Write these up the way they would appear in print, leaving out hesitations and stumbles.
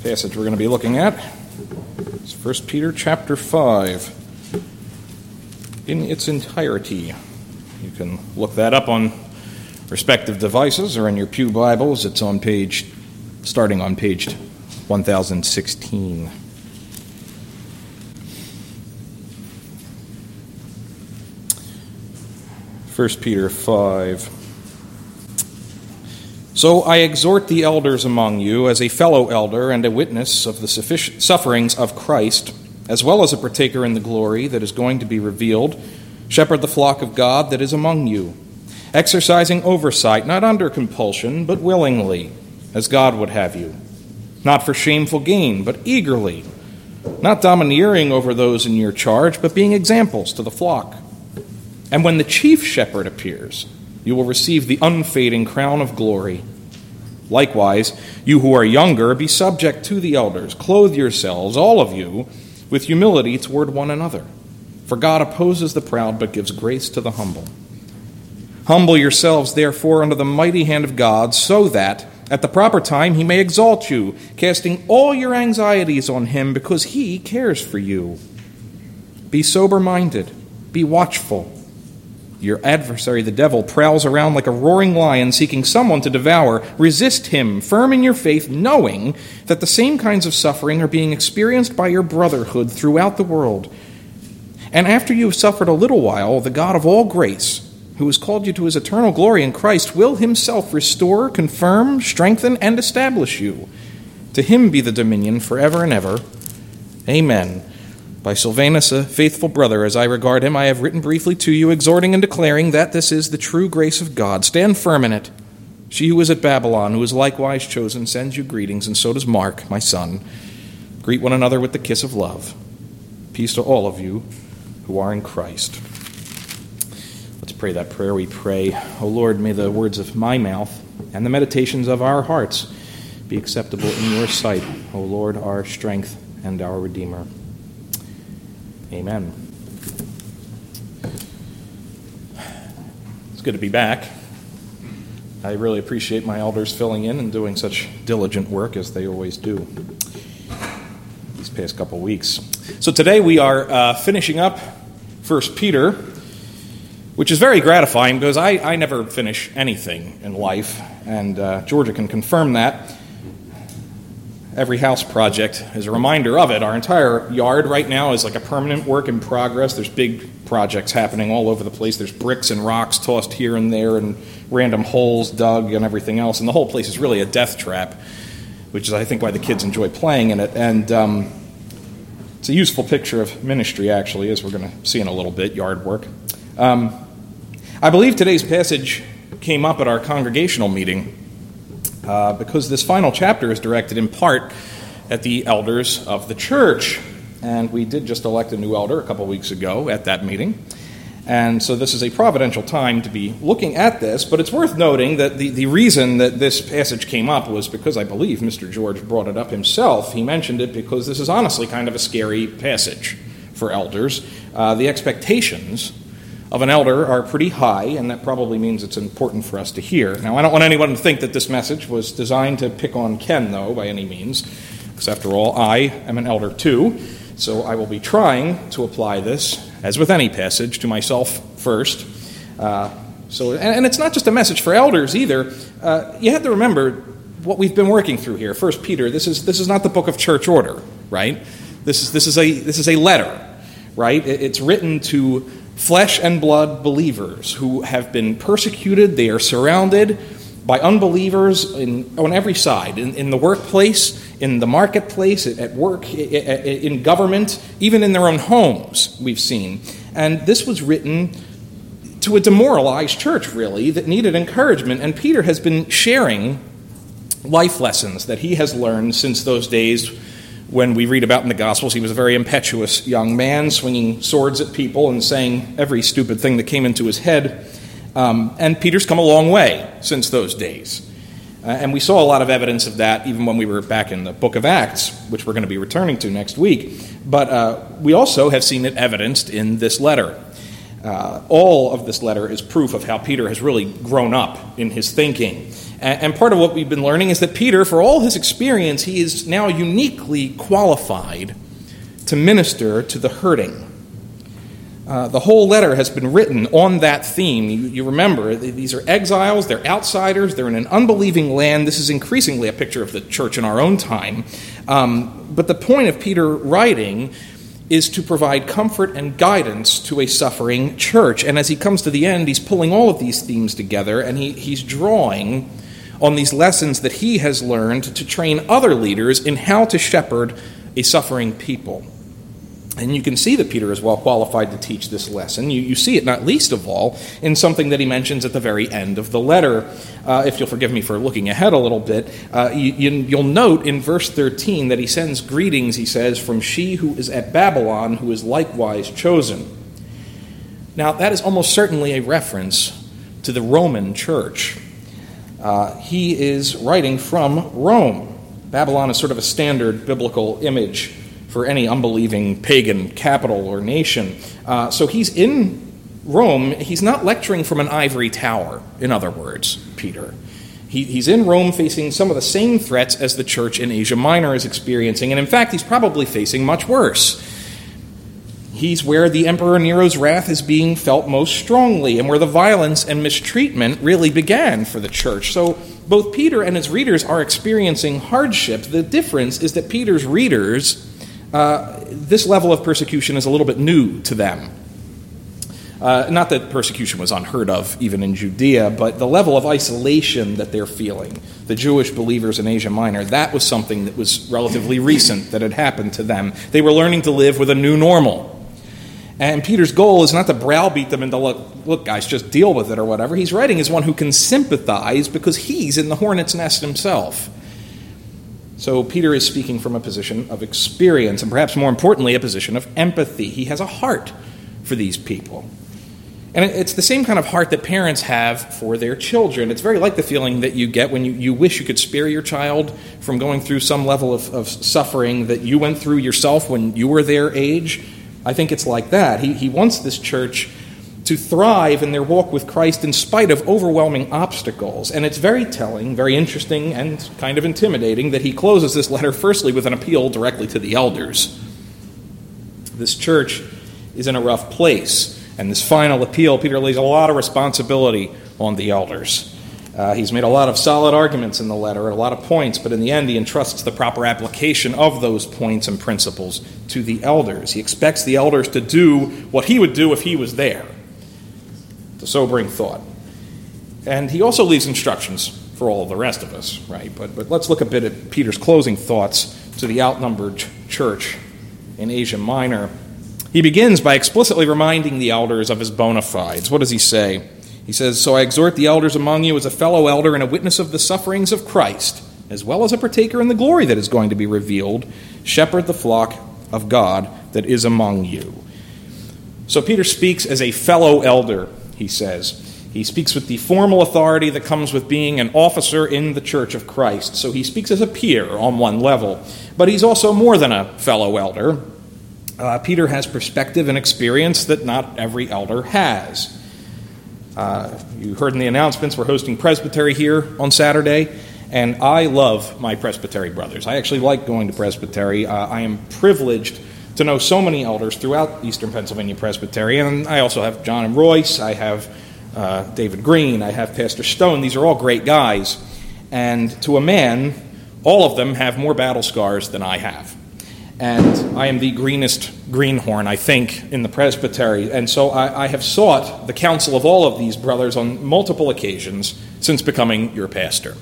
passage we're going to be looking at is 1 Peter chapter 5 in its entirety. You can look that up on respective devices or in your pew Bibles. It's starting on page 1016. First Peter 5. So I exhort the elders among you, as a fellow elder and a witness of the sufferings of Christ, as well as a partaker in the glory that is going to be revealed, shepherd the flock of God that is among you, exercising oversight, not under compulsion, but willingly, as God would have you, not for shameful gain, but eagerly, not domineering over those in your charge, but being examples to the flock. And when the chief shepherd appears, you will receive the unfading crown of glory. Likewise, you who are younger, be subject to the elders. Clothe yourselves, all of you, with humility toward one another. For God opposes the proud, but gives grace to the humble. Humble yourselves, therefore, under the mighty hand of God, so that, at the proper time, he may exalt you, casting all your anxieties on him, because he cares for you. Be sober-minded. Be watchful. Your adversary, the devil, prowls around like a roaring lion seeking someone to devour. Resist him, firm in your faith, knowing that the same kinds of suffering are being experienced by your brotherhood throughout the world. And after you have suffered a little while, the God of all grace, who has called you to his eternal glory in Christ, will himself restore, confirm, strengthen, and establish you. To him be the dominion forever and ever. Amen. By Silvanus, a faithful brother, as I regard him, I have written briefly to you, exhorting and declaring that this is the true grace of God. Stand firm in it. She who is at Babylon, who is likewise chosen, sends you greetings, and so does Mark, my son. Greet one another with the kiss of love. Peace to all of you who are in Christ. Let's pray that prayer. We pray, O Lord, may the words of my mouth and the meditations of our hearts be acceptable in your sight, O Lord, our strength and our Redeemer. Amen. It's good to be back. I really appreciate my elders filling in and doing such diligent work as they always do these past couple weeks. So today we are finishing up 1 Peter, which is very gratifying because I never finish anything in life, and Georgia can confirm that. Every house project is a reminder of it. Our entire yard right now is like a permanent work in progress. There's big projects happening all over the place. There's bricks and rocks tossed here and there and random holes dug and everything else. And the whole place is really a death trap, which is, I think, why the kids enjoy playing in it. And it's a useful picture of ministry, actually, as we're going to see in a little bit, yard work. I believe today's passage came up at our congregational meeting because this final chapter is directed in part at the elders of the church. And we did just elect a new elder a couple weeks ago at that meeting. And so this is a providential time to be looking at this. But it's worth noting that the reason that this passage came up was because I believe Mr. George brought it up himself. He mentioned it because this is honestly kind of a scary passage for elders. The expectations of an elder are pretty high, and that probably means it's important for us to hear. Now, I don't want anyone to think that this message was designed to pick on Ken, though, by any means, because after all, I am an elder too, so I will be trying to apply this, as with any passage, to myself first. And it's not just a message for elders either. You have to remember what we've been working through here. 1 Peter, this is not the book of church order, right? This is a letter, right? It's written to flesh and blood believers who have been persecuted. They are surrounded by unbelievers on every side, in the workplace, in the marketplace, at work, in government, even in their own homes, we've seen. And this was written to a demoralized church, really, that needed encouragement. And Peter has been sharing life lessons that he has learned since those days when we read about in the Gospels. He was a very impetuous young man, swinging swords at people and saying every stupid thing that came into his head. And Peter's come a long way since those days. And we saw a lot of evidence of that even when we were back in the book of Acts, which we're going to be returning to next week. But we also have seen it evidenced in this letter. All of this letter is proof of how Peter has really grown up in his thinking. And part of what we've been learning is that Peter, for all his experience, he is now uniquely qualified to minister to the hurting. The whole letter has been written on that theme. You remember, these are exiles, they're outsiders, they're in an unbelieving land. This is increasingly a picture of the church in our own time. But the point of Peter writing is to provide comfort and guidance to a suffering church. And as he comes to the end, he's pulling all of these themes together, and he's drawing on these lessons that he has learned to train other leaders in how to shepherd a suffering people. And you can see that Peter is well qualified to teach this lesson. You see it, not least of all, in something that he mentions at the very end of the letter. If you'll forgive me for looking ahead a little bit, you'll note in verse 13 that he sends greetings, he says, from she who is at Babylon, who is likewise chosen. Now, that is almost certainly a reference to the Roman church. He is writing from Rome. Babylon is sort of a standard biblical image for any unbelieving pagan capital or nation. So he's in Rome. He's not lecturing from an ivory tower, in other words, Peter. He's in Rome facing some of the same threats as the church in Asia Minor is experiencing, and in fact, he's probably facing much worse. He's where the Emperor Nero's wrath is being felt most strongly, and where the violence and mistreatment really began for the church. So both Peter and his readers are experiencing hardship. The difference is that Peter's readers, this level of persecution is a little bit new to them. Not that persecution was unheard of even in Judea, but the level of isolation that they're feeling, the Jewish believers in Asia Minor, that was something that was relatively recent that had happened to them. They were learning to live with a new normal. And Peter's goal is not to browbeat them into, look, guys, just deal with it or whatever. He's writing as one who can sympathize because he's in the hornet's nest himself. So Peter is speaking from a position of experience, and perhaps more importantly, a position of empathy. He has a heart for these people. And it's the same kind of heart that parents have for their children. It's very like the feeling that you get when you wish you could spare your child from going through some level of suffering that you went through yourself when you were their age. I think it's like that. He wants this church to thrive in their walk with Christ in spite of overwhelming obstacles. And it's very telling, very interesting, and kind of intimidating that he closes this letter firstly with an appeal directly to the elders. This church is in a rough place, and this final appeal, Peter lays a lot of responsibility on the elders. He's made a lot of solid arguments in the letter, a lot of points, but in the end he entrusts the proper application of those points and principles to the elders. He expects the elders to do what he would do if he was there. It's a sobering thought. And he also leaves instructions for all of the rest of us, right? But let's look a bit at Peter's closing thoughts to the outnumbered church in Asia Minor. He begins by explicitly reminding the elders of his bona fides. What does he say? He says, "So I exhort the elders among you as a fellow elder and a witness of the sufferings of Christ, as well as a partaker in the glory that is going to be revealed. Shepherd the flock of God that is among you." So Peter speaks as a fellow elder, he says. He speaks with the formal authority that comes with being an officer in the church of Christ. So he speaks as a peer on one level. But he's also more than a fellow elder. Peter has perspective and experience that not every elder has. You heard in the announcements, we're hosting Presbytery here on Saturday, and I love my Presbytery brothers. I actually like going to Presbytery. I am privileged to know so many elders throughout Eastern Pennsylvania Presbytery, and I also have John and Royce, I have David Green, I have Pastor Stone. These are all great guys, and to a man, all of them have more battle scars than I have. And I am the greenest greenhorn, I think, in the presbytery. And so I have sought the counsel of all of these brothers on multiple occasions since becoming your pastor.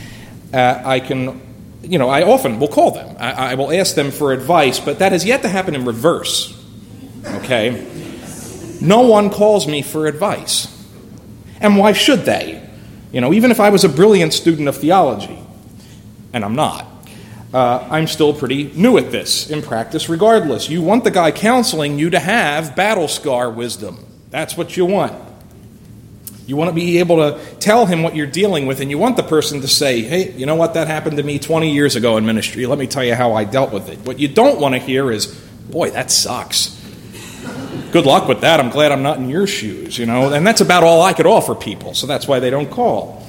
I often will call them. I will ask them for advice, but that has yet to happen in reverse. Okay? No one calls me for advice. And why should they? Even if I was a brilliant student of theology, and I'm not, I'm still pretty new at this in practice regardless. You want the guy counseling you to have battle scar wisdom. That's what you want. You want to be able to tell him what you're dealing with, and you want the person to say, hey, you know what, that happened to me 20 years ago in ministry. Let me tell you how I dealt with it. What you don't want to hear is, boy, that sucks. good luck with that. I'm glad I'm not in your shoes, And that's about all I could offer people, so that's why they don't call.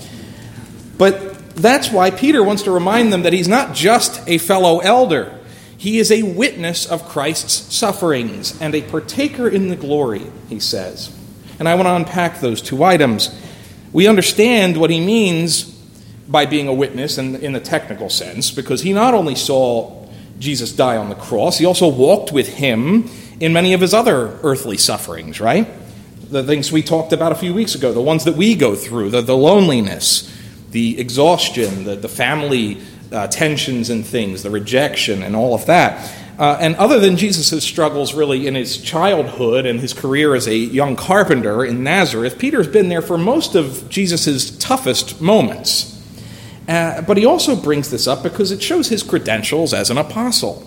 But that's why Peter wants to remind them that he's not just a fellow elder. He is a witness of Christ's sufferings and a partaker in the glory, he says. And I want to unpack those two items. We understand what he means by being a witness in the technical sense, because he not only saw Jesus die on the cross, he also walked with him in many of his other earthly sufferings, right? The things we talked about a few weeks ago, the ones that we go through, the loneliness, the exhaustion, the family tensions and things, the rejection and all of that. And other than Jesus' struggles really in his childhood and his career as a young carpenter in Nazareth, Peter's been there for most of Jesus' toughest moments. But he also brings this up because it shows his credentials as an apostle.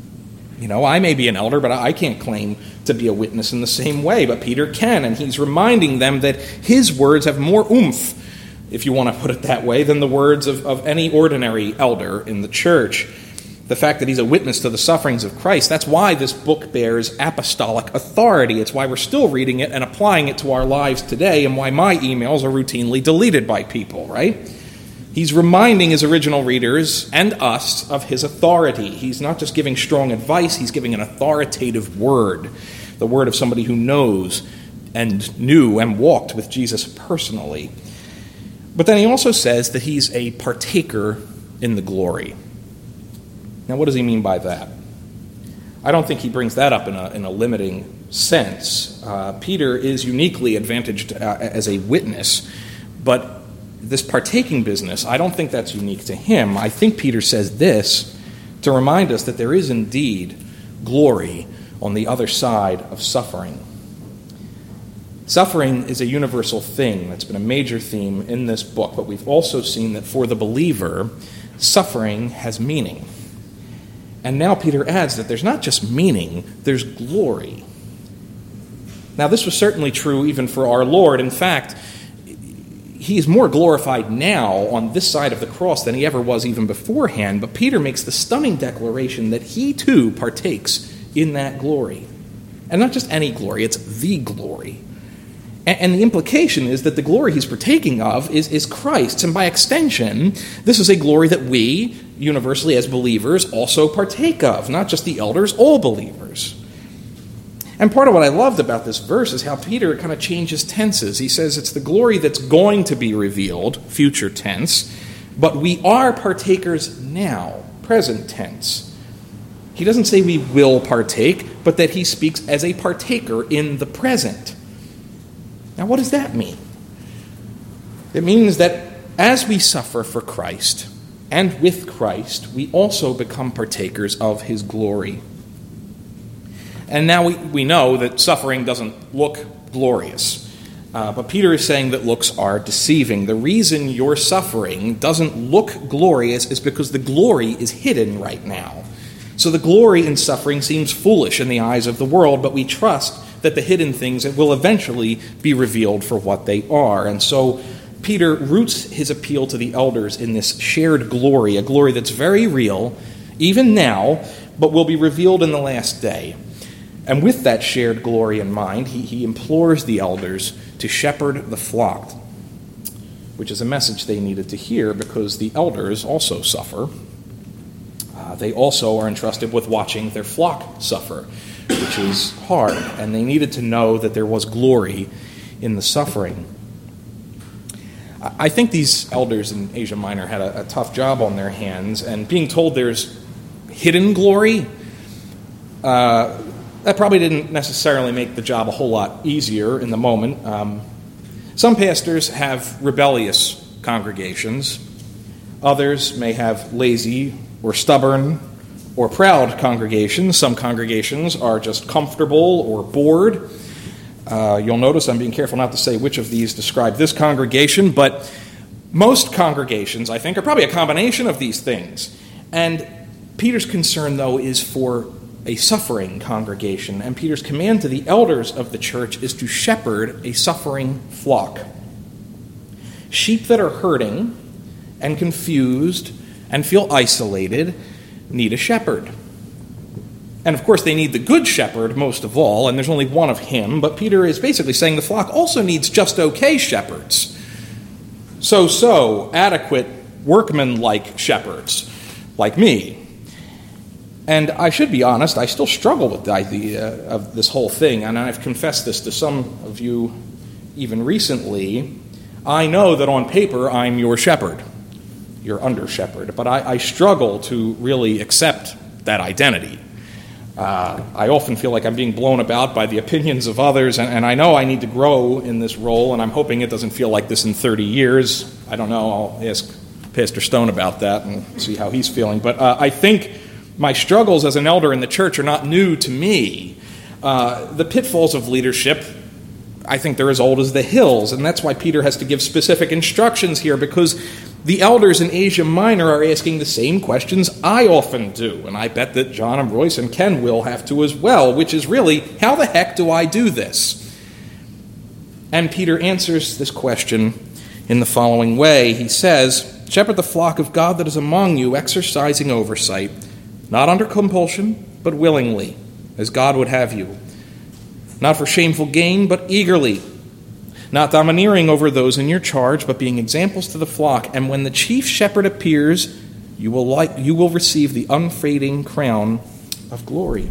I may be an elder, but I can't claim to be a witness in the same way, but Peter can, and he's reminding them that his words have more oomph, if you want to put it that way, than the words of any ordinary elder in the church. The fact that he's a witness to the sufferings of Christ, that's why this book bears apostolic authority. It's why we're still reading it and applying it to our lives today, and why my emails are routinely deleted by people, right? He's reminding his original readers and us of his authority. He's not just giving strong advice, he's giving an authoritative word, the word of somebody who knows and knew and walked with Jesus personally. But then he also says that he's a partaker in the glory. Now, what does he mean by that? I don't think he brings that up in a limiting sense. Peter is uniquely advantaged as a witness, but this partaking business, I don't think that's unique to him. I think Peter says this to remind us that there is indeed glory on the other side of suffering. Suffering is a universal thing. That's been a major theme in this book, but we've also seen that for the believer, suffering has meaning. And now Peter adds that there's not just meaning, there's glory. Now, this was certainly true even for our Lord. In fact, he is more glorified now on this side of the cross than he ever was even beforehand. But Peter makes the stunning declaration that he too partakes in that glory. And not just any glory, it's the glory. And the implication is that the glory he's partaking of is Christ's. And by extension, this is a glory that we, universally as believers, also partake of. Not just the elders, all believers. And part of what I loved about this verse is how Peter kind of changes tenses. He says it's the glory that's going to be revealed, future tense, but we are partakers now, present tense. He doesn't say we will partake, but that he speaks as a partaker in the present. Now, what does that mean? It means that as we suffer for Christ and with Christ, we also become partakers of his glory. And now we know that suffering doesn't look glorious. But Peter is saying that looks are deceiving. The reason your suffering doesn't look glorious is because the glory is hidden right now. So the glory in suffering seems foolish in the eyes of the world, but we trust that the hidden things will eventually be revealed for what they are. And so Peter roots his appeal to the elders in this shared glory, a glory that's very real, even now, but will be revealed in the last day. And with that shared glory in mind, he implores the elders to shepherd the flock, which is a message they needed to hear because the elders also suffer. They also are entrusted with watching their flock suffer, which is hard. And they needed to know that there was glory in the suffering. I think these elders in Asia Minor had a tough job on their hands, and being told there's hidden glory, that probably didn't necessarily make the job a whole lot easier in the moment. Some pastors have rebellious congregations. Others may have lazy or stubborn or proud congregations. Some congregations are just comfortable or bored. You'll notice I'm being careful not to say which of these describe this congregation, but most congregations, I think, are probably a combination of these things. And Peter's concern, though, is for a suffering congregation, and Peter's command to the elders of the church is to shepherd a suffering flock. Sheep that are hurting and confused and feel isolated need a shepherd. And of course, they need the good shepherd most of all, and there's only one of him. But Peter is basically saying the flock also needs just okay shepherds. So, adequate, workman-like shepherds, like me. And I should be honest, I still struggle with the idea of this whole thing, and I've confessed this to some of you even recently. I know that on paper I'm your shepherd, your under-shepherd, but I struggle to really accept that identity. I often feel like I'm being blown about by the opinions of others, and I know I need to grow in this role, and I'm hoping it doesn't feel like this in 30 years. I don't know. I'll ask Pastor Stone about that and see how he's feeling. But I think my struggles as an elder in the church are not new to me. The pitfalls of leadership, I think they're as old as the hills, and that's why Peter has to give specific instructions here, because the elders in Asia Minor are asking the same questions I often do, and I bet that John and Royce and Ken will have to as well, which is really, how the heck do I do this? And Peter answers this question in the following way. He says, "Shepherd the flock of God that is among you, exercising oversight, not under compulsion, but willingly, as God would have you. Not for shameful gain, but eagerly. Not domineering over those in your charge, but being examples to the flock. And when the chief shepherd appears, you will receive the unfading crown of glory."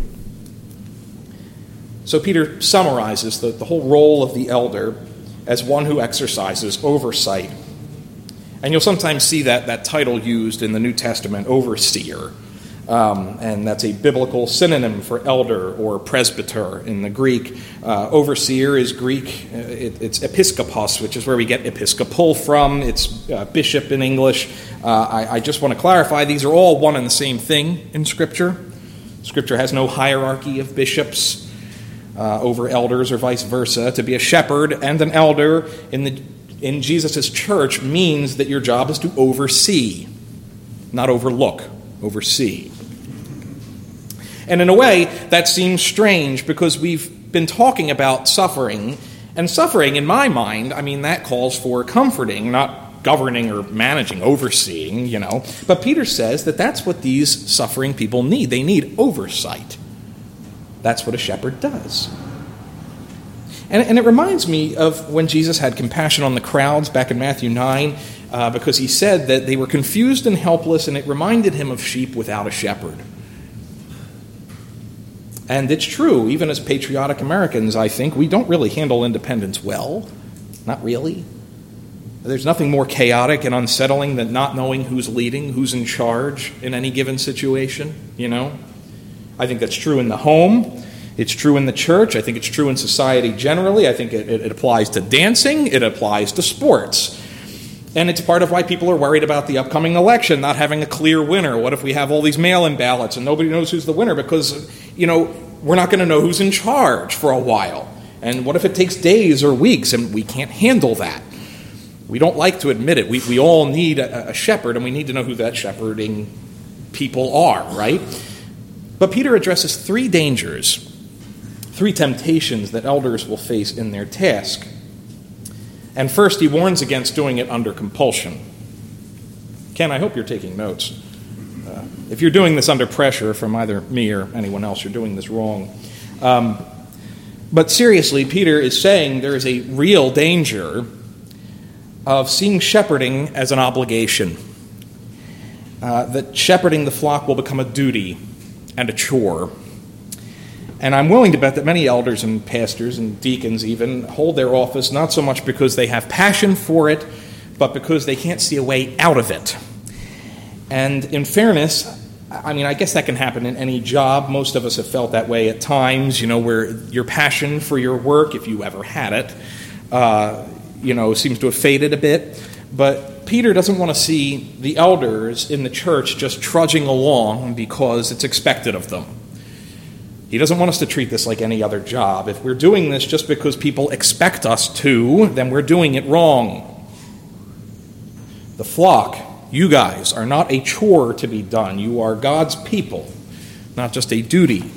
So Peter summarizes the whole role of the elder as one who exercises oversight. And you'll sometimes see that title used in the New Testament, overseer. And that's a biblical synonym for elder or presbyter in the Greek. Overseer is Greek. It's episkopos, which is where we get episcopal from. It's bishop in English. I just want to clarify, these are all one and the same thing in Scripture. Scripture has no hierarchy of bishops over elders or vice versa. To be a shepherd and an elder in Jesus' church means that your job is to oversee, not overlook, oversee. And in a way, that seems strange because we've been talking about suffering, and suffering, in my mind, that calls for comforting, not governing or managing, overseeing, But Peter says that that's what these suffering people need. They need oversight. That's what a shepherd does. And it reminds me of when Jesus had compassion on the crowds back in Matthew 9, because he said that they were confused and helpless, and it reminded him of sheep without a shepherd. And it's true, even as patriotic Americans, I think, we don't really handle independence well. Not really. There's nothing more chaotic and unsettling than not knowing who's leading, who's in charge in any given situation, I think that's true in the home. It's true in the church. I think it's true in society generally. I think it applies to dancing. It applies to sports. And it's part of why people are worried about the upcoming election, not having a clear winner. What if we have all these mail-in ballots and nobody knows who's the winner? Because, we're not going to know who's in charge for a while. And what if it takes days or weeks and we can't handle that? We don't like to admit it. We all need a shepherd, and we need to know who that shepherding people are, right? But Peter addresses three dangers, three temptations that elders will face in their task. And first, he warns against doing it under compulsion. Ken, I hope you're taking notes. If you're doing this under pressure from either me or anyone else, you're doing this wrong. But seriously, Peter is saying there is a real danger of seeing shepherding as an obligation. That shepherding the flock will become a duty and a chore. And I'm willing to bet that many elders and pastors and deacons even hold their office not so much because they have passion for it, but because they can't see a way out of it. And in fairness, I guess that can happen in any job. Most of us have felt that way at times, where your passion for your work, if you ever had it, seems to have faded a bit. But Peter doesn't want to see the elders in the church just trudging along because it's expected of them. He doesn't want us to treat this like any other job. If we're doing this just because people expect us to, then we're doing it wrong. The flock, you guys, are not a chore to be done. You are God's people, not just a duty.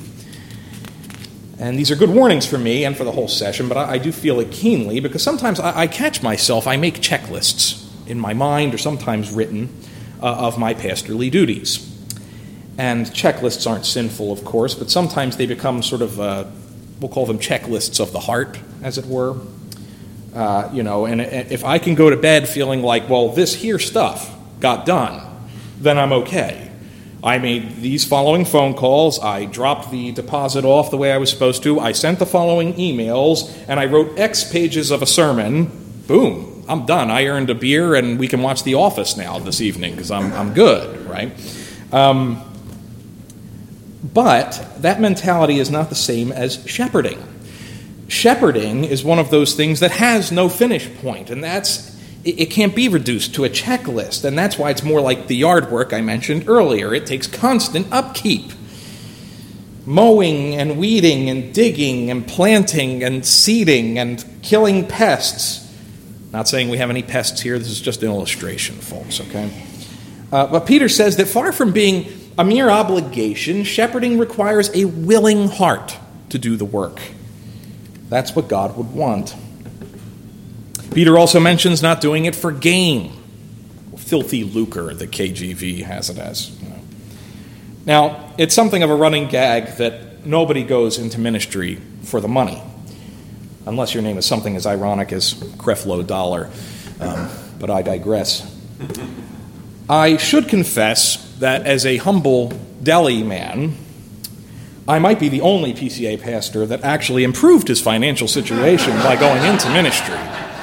And these are good warnings for me and for the whole session, but I do feel it keenly because sometimes I catch myself, I make checklists in my mind or sometimes written of my pastorly duties. And checklists aren't sinful, of course, but sometimes they become sort of, we'll call them checklists of the heart, as it were. And if I can go to bed feeling like, well, this here stuff got done, then I'm okay. I made these following phone calls, I dropped the deposit off the way I was supposed to, I sent the following emails, and I wrote X pages of a sermon. Boom, I'm done. I earned a beer, and we can watch The Office now this evening because I'm good, right? But that mentality is not the same as shepherding. Shepherding is one of those things that has no finish point, and it can't be reduced to a checklist, and that's why it's more like the yard work I mentioned earlier. It takes constant upkeep. Mowing and weeding and digging and planting and seeding and killing pests. Not saying we have any pests here, this is just an illustration, folks, okay? But Peter says that far from being a mere obligation, shepherding requires a willing heart to do the work. That's what God would want. Peter also mentions not doing it for gain. Filthy lucre, the KJV has it as. Now, it's something of a running gag that nobody goes into ministry for the money, unless your name is something as ironic as Creflo Dollar. But I digress. I should confess that as a humble deli man, I might be the only PCA pastor that actually improved his financial situation by going into ministry.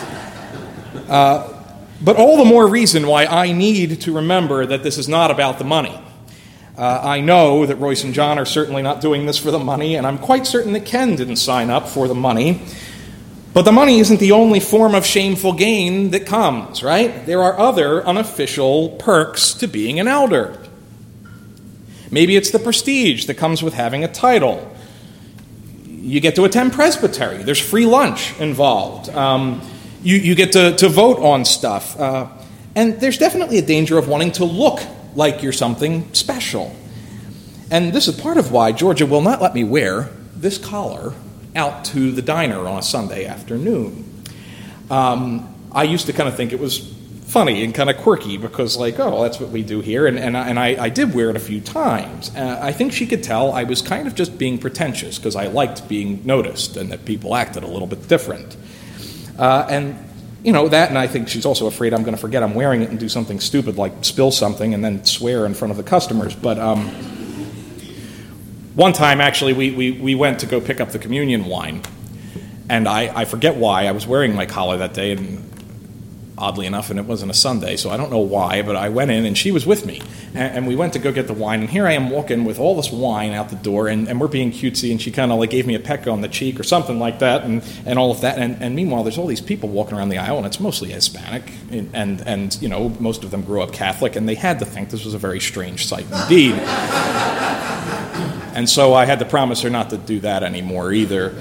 But all the more reason why I need to remember that this is not about the money. I know that Royce and John are certainly not doing this for the money, and I'm quite certain that Ken didn't sign up for the money. But the money isn't the only form of shameful gain that comes, right? There are other unofficial perks to being an elder. Maybe it's the prestige that comes with having a title. You get to attend presbytery. There's free lunch involved. You get to vote on stuff. And there's definitely a danger of wanting to look like you're something special. And this is part of why Georgia will not let me wear this collar out to the diner on a Sunday afternoon. I used to kind of think it was funny and kind of quirky because, like, oh, that's what we do here. And I did wear it a few times. I think she could tell I was kind of just being pretentious because I liked being noticed and that people acted a little bit different. That, and I think she's also afraid I'm going to forget I'm wearing it and do something stupid like spill something and then swear in front of the customers. But one time, actually, we went to go pick up the communion wine, and I forget why. I was wearing my collar that day, and oddly enough, and it wasn't a Sunday, so I don't know why, but I went in, and she was with me, and we went to go get the wine, and here I am walking with all this wine out the door, and we're being cutesy, and she kind of like gave me a peck on the cheek or something like that, and all of that, and meanwhile, there's all these people walking around the aisle, and it's mostly Hispanic, and most of them grew up Catholic, and they had to think this was a very strange sight indeed. And so I had to promise her not to do that anymore either.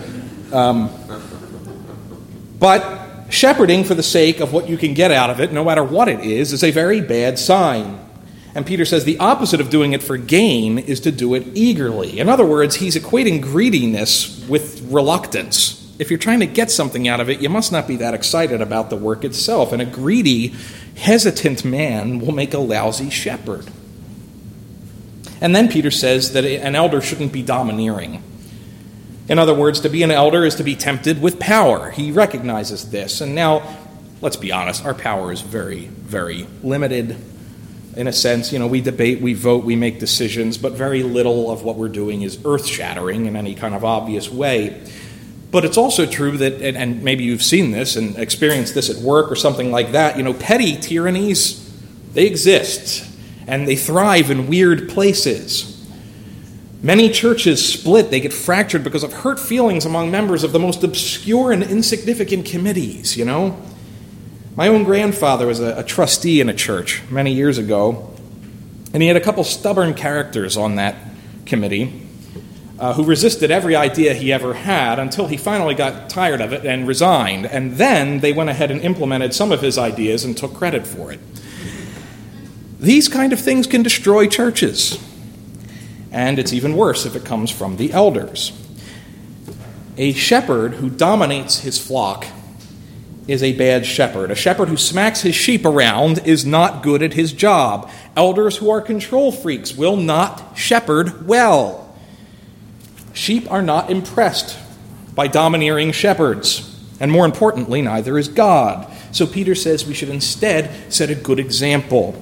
But shepherding for the sake of what you can get out of it, no matter what it is a very bad sign. And Peter says the opposite of doing it for gain is to do it eagerly. In other words, he's equating greediness with reluctance. If you're trying to get something out of it, you must not be that excited about the work itself. And a greedy, hesitant man will make a lousy shepherd. And then Peter says that an elder shouldn't be domineering. In other words, to be an elder is to be tempted with power. He recognizes this. And now, let's be honest, our power is very, very limited. In a sense, we debate, we vote, we make decisions, but very little of what we're doing is earth-shattering in any kind of obvious way. But it's also true that, and maybe you've seen this and experienced this at work or something like that, petty tyrannies, they exist. And they thrive in weird places. Many churches split, they get fractured because of hurt feelings among members of the most obscure and insignificant committees, My own grandfather was a trustee in a church many years ago, and he had a couple stubborn characters on that committee who resisted every idea he ever had until he finally got tired of it and resigned. And then they went ahead and implemented some of his ideas and took credit for it. These kind of things can destroy churches. And it's even worse if it comes from the elders. A shepherd who dominates his flock is a bad shepherd. A shepherd who smacks his sheep around is not good at his job. Elders who are control freaks will not shepherd well. Sheep are not impressed by domineering shepherds. And more importantly, neither is God. So Peter says we should instead set a good example.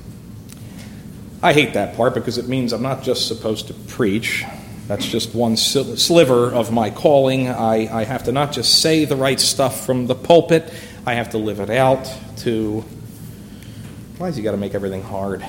I hate that part because it means I'm not just supposed to preach. That's just one sliver of my calling. I have to not just say the right stuff from the pulpit. I have to live it out to... Why has he got to make everything hard?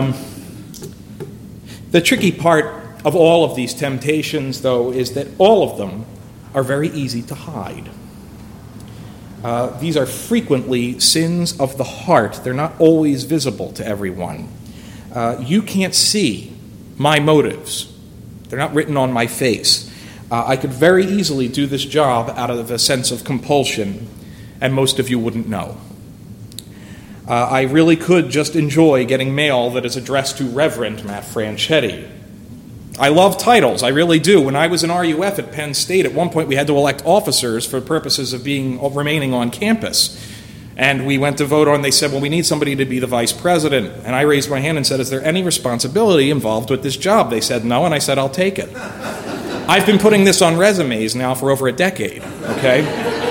The tricky part of all of these temptations, though, is that all of them are very easy to hide. These are frequently sins of the heart. They're not always visible to everyone. You can't see my motives. They're not written on my face. I could very easily do this job out of a sense of compulsion, and most of you wouldn't know. I really could just enjoy getting mail that is addressed to Reverend Matt Franchetti. I love titles, I really do. When I was in RUF at Penn State, at one point we had to elect officers for purposes of remaining on campus. And we went to vote on, they said, well, we need somebody to be the vice president. And I raised my hand and said, is there any responsibility involved with this job? They said no, and I said, I'll take it. I've been putting this on resumes now for over a decade, okay?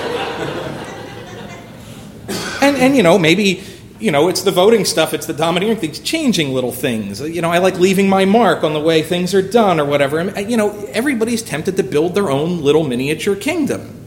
And maybe, it's the voting stuff, it's the domineering things, changing little things. I like leaving my mark on the way things are done or whatever. Everybody's tempted to build their own little miniature kingdom.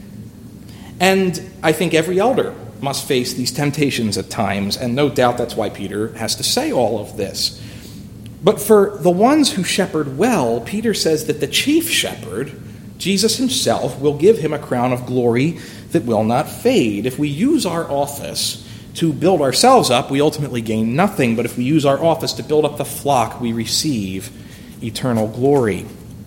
And I think every elder must face these temptations at times, and no doubt that's why Peter has to say all of this. But for the ones who shepherd well, Peter says that the chief shepherd, Jesus himself, will give him a crown of glory that will not fade. If we use our office to build ourselves up, we ultimately gain nothing, but if we use our office to build up the flock, we receive eternal glory.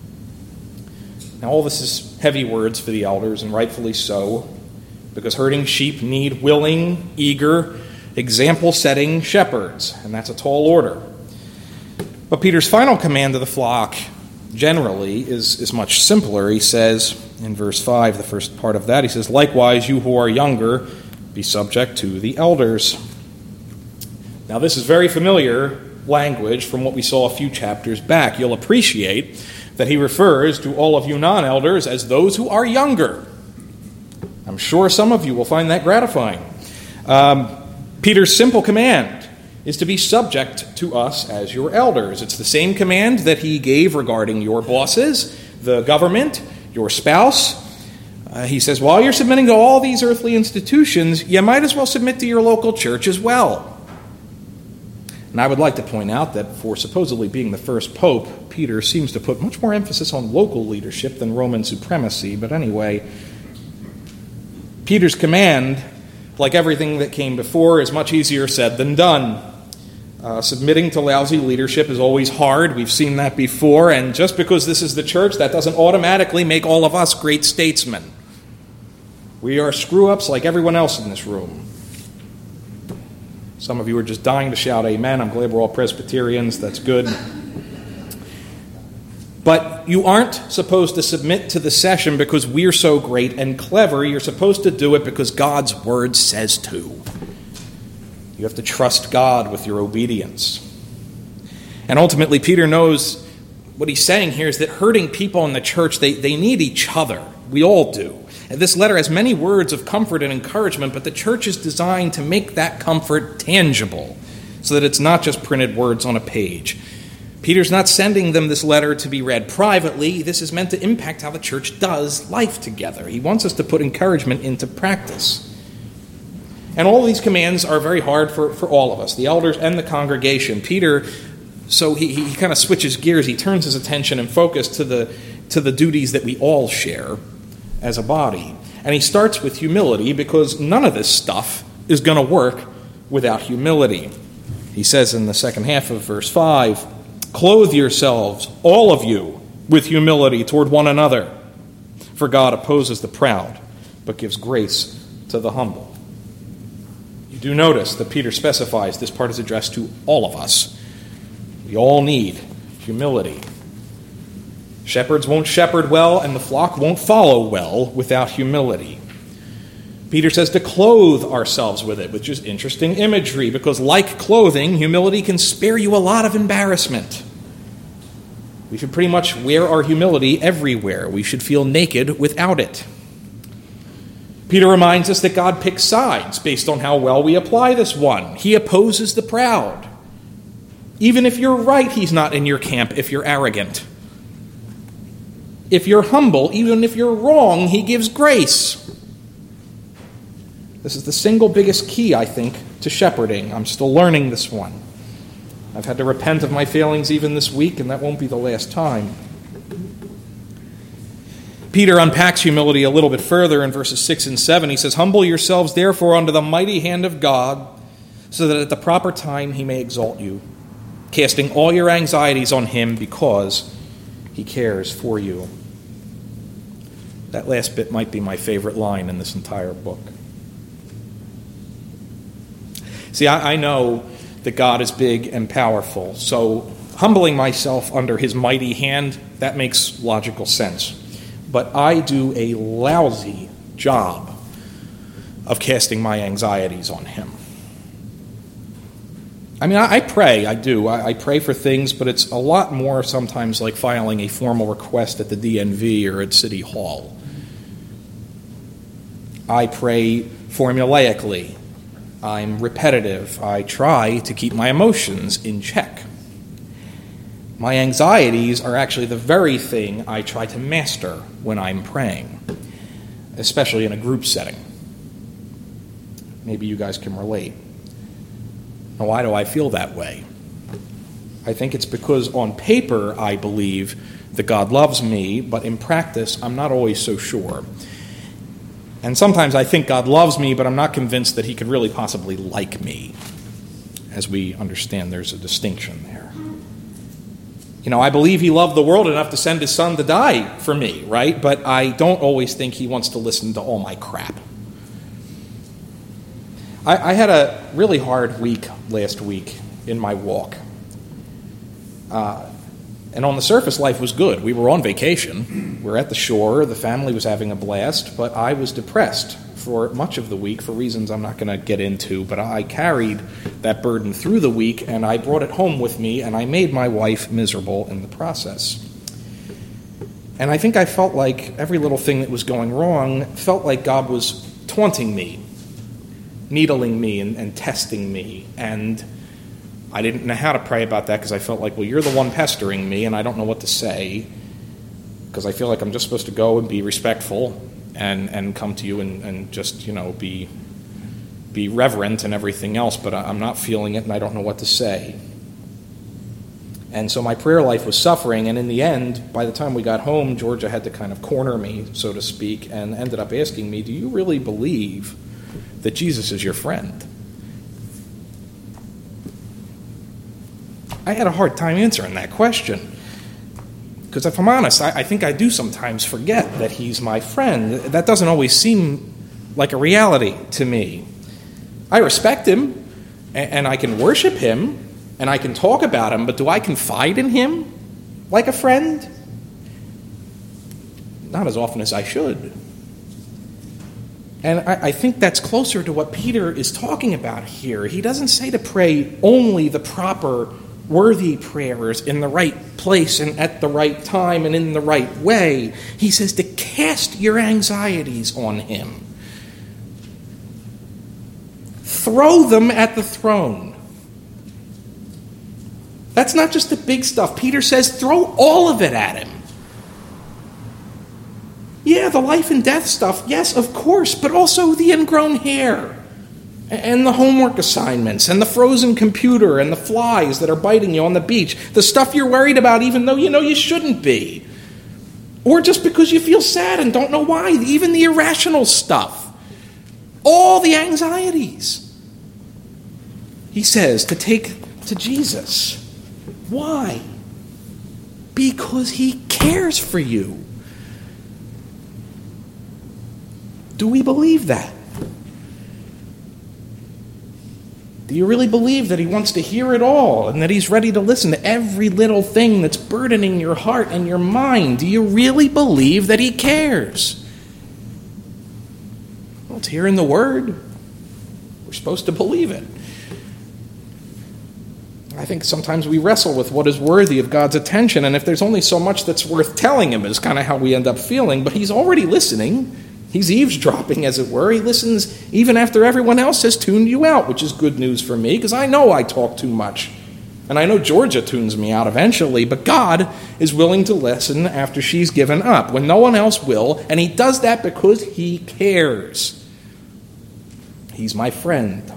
Now, all this is heavy words for the elders, and rightfully so, because herding sheep need willing, eager, example-setting shepherds, and that's a tall order. But Peter's final command to the flock, generally, is much simpler. He says, in verse 5, the first part of that, he says, likewise, you who are younger, be subject to the elders. Now, this is very familiar language from what we saw a few chapters back. You'll appreciate that he refers to all of you non-elders as those who are younger. I'm sure some of you will find that gratifying. Peter's simple command is to be subject to us as your elders. It's the same command that he gave regarding your bosses, the government, your spouse. He says, while you're submitting to all these earthly institutions, you might as well submit to your local church as well. And I would like to point out that for supposedly being the first pope, Peter seems to put much more emphasis on local leadership than Roman supremacy. But anyway, Peter's command, like everything that came before, is much easier said than done. Submitting to lousy leadership is always hard. We've seen that before. And just because this is the church, that doesn't automatically make all of us great statesmen. We are screw-ups like everyone else in this room. Some of you are just dying to shout amen. I'm glad we're all Presbyterians. That's good. But you aren't supposed to submit to the session because we're so great and clever. You're supposed to do it because God's word says to. You have to trust God with your obedience. And ultimately, Peter knows what he's saying here is that hurting people in the church, they need each other. We all do. And this letter has many words of comfort and encouragement, but the church is designed to make that comfort tangible so that it's not just printed words on a page. Peter's not sending them this letter to be read privately. This is meant to impact how the church does life together. He wants us to put encouragement into practice. And all these commands are very hard for all of us, the elders and the congregation. Peter, so he kind of switches gears. He turns his attention and focus to the duties that we all share as a body. And he starts with humility because none of this stuff is going to work without humility. He says in the second half of verse 5, clothe yourselves, all of you, with humility toward one another. For God opposes the proud, but gives grace to the humble. You do notice that Peter specifies this part is addressed to all of us. We all need humility. Shepherds won't shepherd well, and the flock won't follow well without humility. Peter says to clothe ourselves with it, which is interesting imagery, because like clothing, humility can spare you a lot of embarrassment. We should pretty much wear our humility everywhere. We should feel naked without it. Peter reminds us that God picks sides based on how well we apply this one. He opposes the proud. Even if you're right, he's not in your camp if you're arrogant. If you're humble, even if you're wrong, he gives grace. This is the single biggest key, I think, to shepherding. I'm still learning this one. I've had to repent of my failings even this week, and that won't be the last time. Peter unpacks humility a little bit further in verses 6 and 7. He says, "Humble yourselves, therefore, under the mighty hand of God, so that at the proper time he may exalt you, casting all your anxieties on him because he cares for you." That last bit might be my favorite line in this entire book. See, I know that God is big and powerful, so humbling myself under his mighty hand, that makes logical sense. But I do a lousy job of casting my anxieties on him. I mean, I pray, I do. I pray for things, but it's a lot more sometimes like filing a formal request at the DNV or at City Hall. I pray formulaically. I'm repetitive. I try to keep my emotions in check. My anxieties are actually the very thing I try to master when I'm praying, especially in a group setting. Maybe you guys can relate. Now, why do I feel that way? I think it's because on paper I believe that God loves me, but in practice I'm not always so sure. And sometimes I think God loves me, but I'm not convinced that he could really possibly like me. As we understand, there's a distinction there. You know, I believe he loved the world enough to send his son to die for me, right? But I don't always think he wants to listen to all my crap. I had a really hard week last week in my walk. And on the surface, life was good. We were on vacation. We're at the shore. The family was having a blast. But I was depressed for much of the week for reasons I'm not going to get into. But I carried that burden through the week, and I brought it home with me, and I made my wife miserable in the process. And I think I felt like every little thing that was going wrong felt like God was taunting me, needling me and testing me. And I didn't know how to pray about that because I felt like, well, you're the one pestering me, and I don't know what to say because I feel like I'm just supposed to go and be respectful and come to you and just, be reverent and everything else, but I'm not feeling it and I don't know what to say. And so my prayer life was suffering, and in the end, by the time we got home, Georgia had to kind of corner me, so to speak, and ended up asking me, do you really believe that Jesus is your friend? I had a hard time answering that question. Because if I'm honest, I think I do sometimes forget that he's my friend. That doesn't always seem like a reality to me. I respect him, and I can worship him, and I can talk about him, but do I confide in him like a friend? Not as often as I should. And I think that's closer to what Peter is talking about here. He doesn't say to pray only the proper, worthy prayers in the right place and at the right time and in the right way. He says to cast your anxieties on him. Throw them at the throne. That's not just the big stuff. Peter says throw all of it at him. Yeah, the life and death stuff, yes, of course, but also the ingrown hair and the homework assignments and the frozen computer and the flies that are biting you on the beach, the stuff you're worried about even though you know you shouldn't be, or just because you feel sad and don't know why, even the irrational stuff, all the anxieties. He says to take to Jesus. Why? Because he cares for you. Do we believe that? Do you really believe that he wants to hear it all and that he's ready to listen to every little thing that's burdening your heart and your mind? Do you really believe that he cares? Well, it's here in the Word. We're supposed to believe it. I think sometimes we wrestle with what is worthy of God's attention, and if there's only so much that's worth telling him is kind of how we end up feeling, but he's already listening. He's eavesdropping, as it were. He listens even after everyone else has tuned you out, which is good news for me, because I know I talk too much. And I know Georgia tunes me out eventually, but God is willing to listen after she's given up, when no one else will, and he does that because he cares. He's my friend.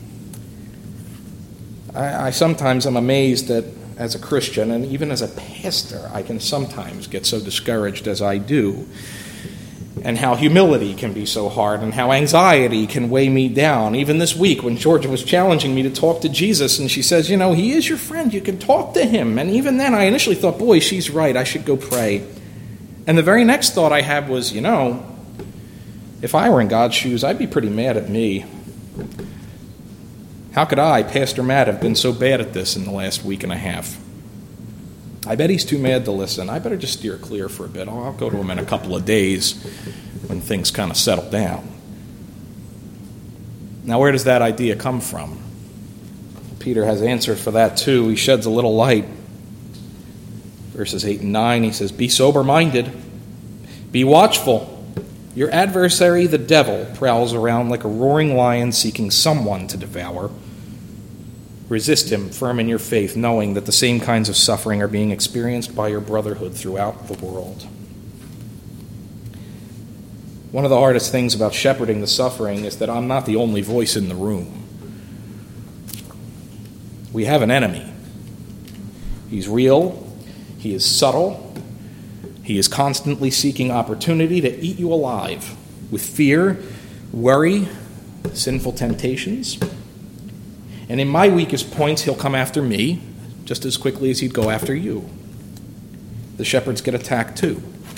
I sometimes am amazed that as a Christian, and even as a pastor, I can sometimes get so discouraged as I do, and how humility can be so hard, and how anxiety can weigh me down. Even this week when Georgia was challenging me to talk to Jesus, and she says, he is your friend, you can talk to him. And even then I initially thought, boy, she's right, I should go pray. And the very next thought I had was, if I were in God's shoes, I'd be pretty mad at me. How could I, Pastor Matt, have been so bad at this in the last week and a half? I bet he's too mad to listen. I better just steer clear for a bit. I'll go to him in a couple of days when things kind of settle down. Now, where does that idea come from? Peter has answered for that too. He sheds a little light. Verses 8 and 9, he says, "Be sober-minded, be watchful. Your adversary, the devil, prowls around like a roaring lion seeking someone to devour. Resist him, firm in your faith, knowing that the same kinds of suffering are being experienced by your brotherhood throughout the world." One of the hardest things about shepherding the suffering is that I'm not the only voice in the room. We have an enemy. He's real. He is subtle. He is constantly seeking opportunity to eat you alive with fear, worry, sinful temptations. And in my weakest points, he'll come after me just as quickly as he'd go after you. The shepherds get attacked too.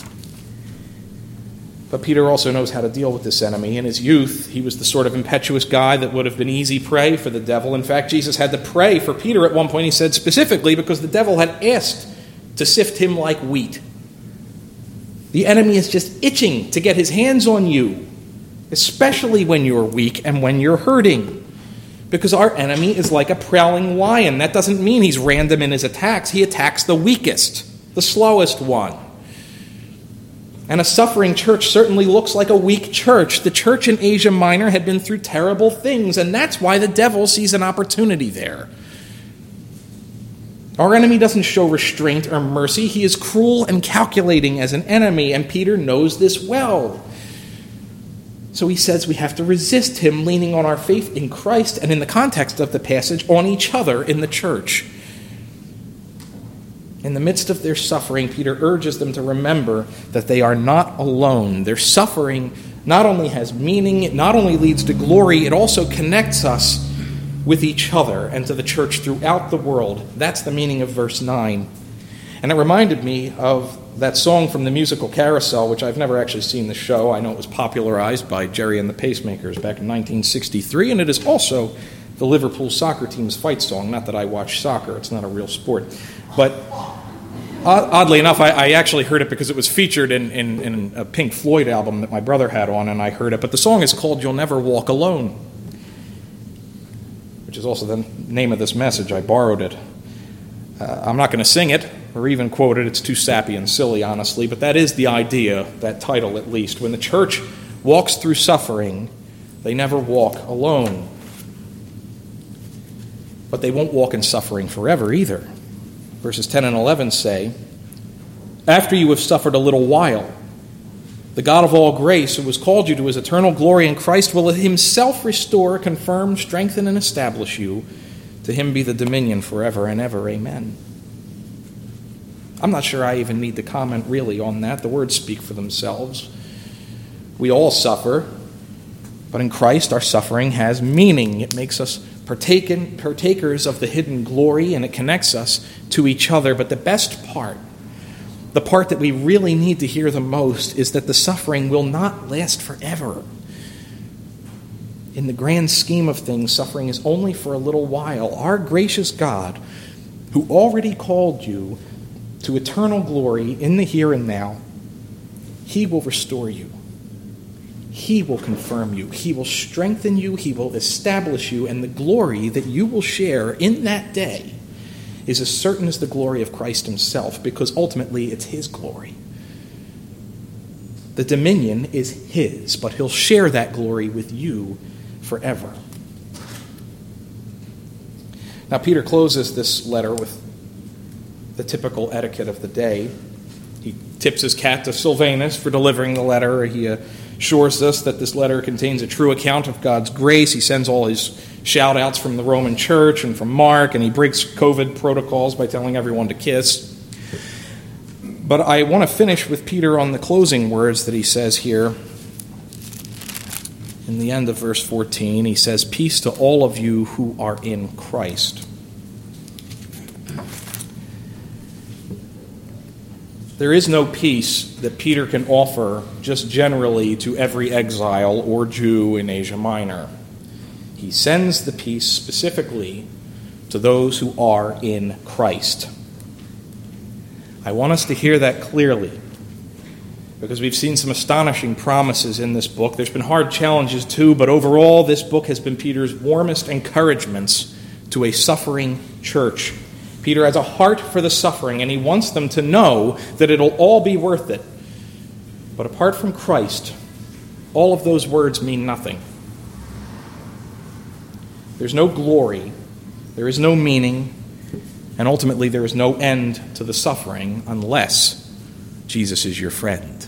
But Peter also knows how to deal with this enemy. In his youth, he was the sort of impetuous guy that would have been easy prey for the devil. In fact, Jesus had to pray for Peter at one point, he said, specifically because the devil had asked to sift him like wheat. The enemy is just itching to get his hands on you, especially when you're weak and when you're hurting. Because our enemy is like a prowling lion. That doesn't mean he's random in his attacks. He attacks the weakest, the slowest one. And a suffering church certainly looks like a weak church. The church in Asia Minor had been through terrible things, and that's why the devil sees an opportunity there. Our enemy doesn't show restraint or mercy. He is cruel and calculating as an enemy, and Peter knows this well. So he says we have to resist him, leaning on our faith in Christ, and in the context of the passage, on each other in the church. In the midst of their suffering, Peter urges them to remember that they are not alone. Their suffering not only has meaning, it not only leads to glory, it also connects us with each other and to the church throughout the world. That's the meaning of verse 9. And it reminded me of that song from the musical Carousel, which I've never actually seen the show. I know it was popularized by Jerry and the Pacemakers back in 1963, and it is also the Liverpool soccer team's fight song. Not that I watch soccer, it's not a real sport. But oddly enough, I actually heard it because it was featured in a Pink Floyd album that my brother had on, and I heard it. But the song is called "You'll Never Walk Alone," which is also the name of this message. I borrowed it. I'm not going to sing it or even quote it. It's too sappy and silly, honestly. But that is the idea, that title at least. When the church walks through suffering, they never walk alone. But they won't walk in suffering forever either. Verses 10 and 11 say, "After you have suffered a little while, the God of all grace, who has called you to his eternal glory in Christ, will himself restore, confirm, strengthen, and establish you. To him be the dominion forever and ever. Amen." I'm not sure I even need to comment really on that. The words speak for themselves. We all suffer, but in Christ our suffering has meaning. It makes us partakers of the hidden glory, and it connects us to each other. But the best part, the part that we really need to hear the most, is that the suffering will not last forever. In the grand scheme of things, suffering is only for a little while. Our gracious God, who already called you to eternal glory in the here and now, he will restore you. He will confirm you. He will strengthen you. He will establish you. And the glory that you will share in that day is as certain as the glory of Christ himself, because ultimately it's his glory. The dominion is his, but he'll share that glory with you forever. Now, Peter closes this letter with the typical etiquette of the day. He tips his cap to Silvanus for delivering the letter. He assures us that this letter contains a true account of God's grace. He sends all his shout-outs from the Roman Church and from Mark, and he breaks COVID protocols by telling everyone to kiss. But I want to finish with Peter on the closing words that he says here. In the end of verse 14, he says, "Peace to all of you who are in Christ." There is no peace that Peter can offer just generally to every exile or Jew in Asia Minor. He sends the peace specifically to those who are in Christ. I want us to hear that clearly, because we've seen some astonishing promises in this book. There's been hard challenges too, but overall this book has been Peter's warmest encouragements to a suffering church. Peter has a heart for the suffering, and he wants them to know that it'll all be worth it. But apart from Christ, all of those words mean nothing. There's no glory, there is no meaning, and ultimately there is no end to the suffering unless Jesus is your friend.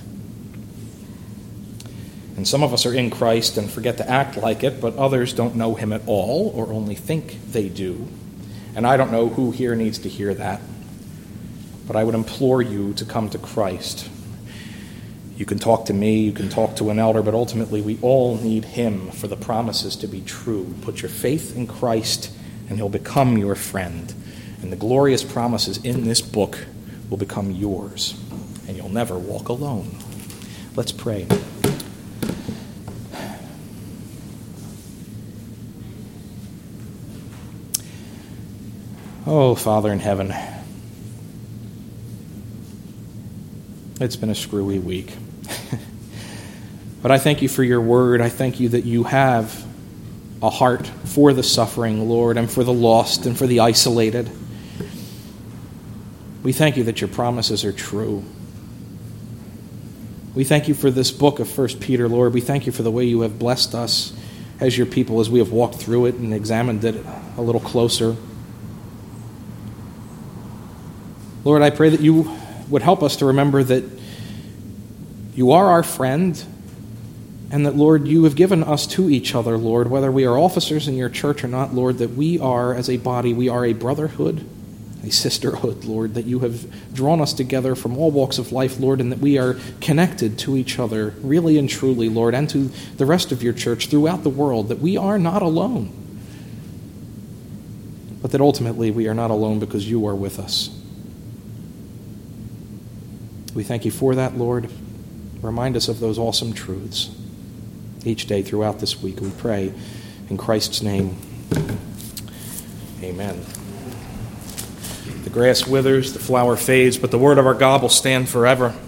And some of us are in Christ and forget to act like it, but others don't know him at all or only think they do. And I don't know who here needs to hear that, but I would implore you to come to Christ. You can talk to me, you can talk to an elder, but ultimately we all need him for the promises to be true. Put your faith in Christ and he'll become your friend. And the glorious promises in this book will become yours, and you'll never walk alone. Let's pray. Oh, Father in heaven, it's been a screwy week. But I thank you for your word. I thank you that you have a heart for the suffering, Lord, and for the lost and for the isolated. We thank you that your promises are true. We thank you for this book of 1 Peter, Lord. We thank you for the way you have blessed us as your people as we have walked through it and examined it a little closer. Lord, I pray that you would help us to remember that you are our friend and that, Lord, you have given us to each other, Lord, whether we are officers in your church or not, Lord, that we are, as a body, we are a brotherhood, a sisterhood, Lord, that you have drawn us together from all walks of life, Lord, and that we are connected to each other really and truly, Lord, and to the rest of your church throughout the world, that we are not alone, but that ultimately we are not alone because you are with us. We thank you for that, Lord. Remind us of those awesome truths each day throughout this week. We pray in Christ's name. Amen. The grass withers, the flower fades, but the word of our God will stand forever.